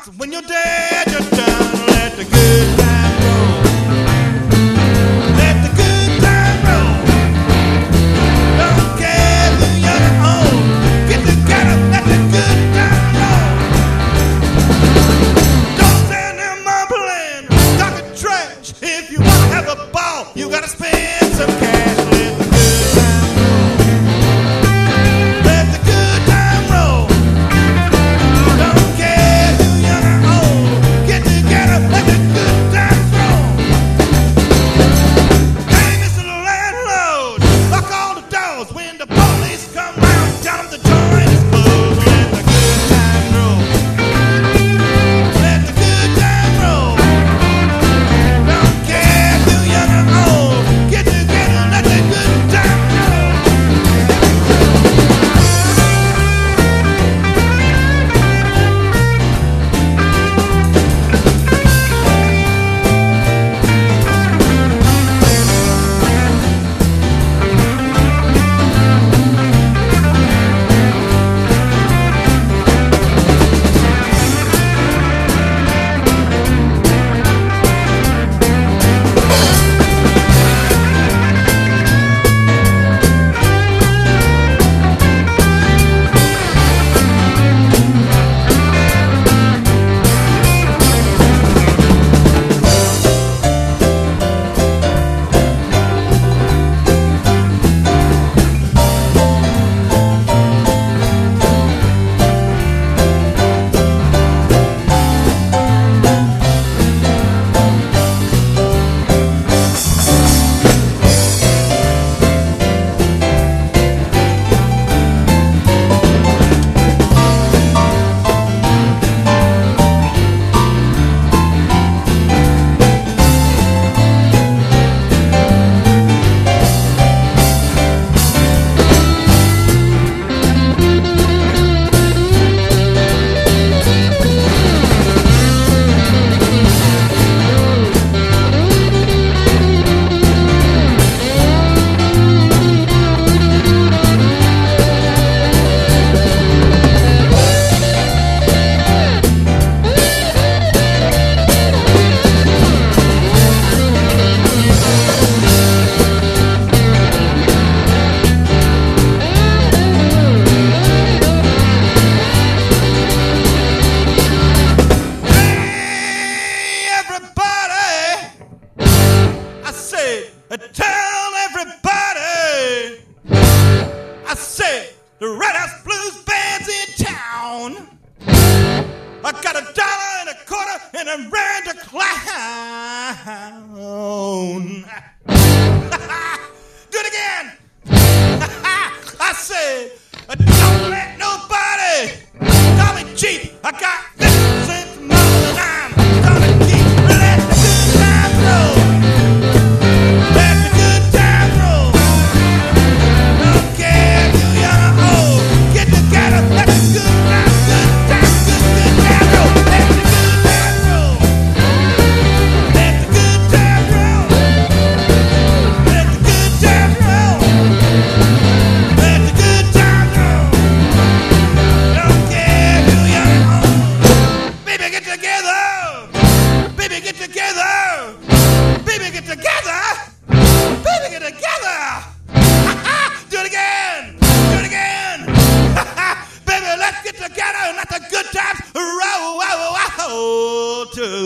So when you're dead, you're done. Let the good time roll. Let the good time roll. Don't care who you're on. Get together, let the good time roll. Don't stand there mumbling, talking trash. If you want to have a ball, you gotta spend some cash. Let the good time roll. Don't care who you're on. Get together, let the good time roll. Hey, Mr. Landlord, lock all the doors. When the police come round, tell them the joint is closed. Let the good time roll. Let the good time roll. Don't care who you're on. Get together, let the good time roll. Tell everybody, I said, the Red House Blues band's in town. I got $1.25 and a rent a clown. Do it again. I said, don't let nobody call me cheap. I got 50 cents more than I'm gonna keep. Let the good time roll. Let the good time roll. Don't care who you're old. Get together, let the good time roll. Let the good time roll. Let the good time roll. Let the good time roll. Let the good time roll. Don't care who you're old. Baby, get together. Baby, get together. Baby, get together. Baby, get together! Do it again! Do it again! Baby, let's get together and let the good times roll, roll, roll,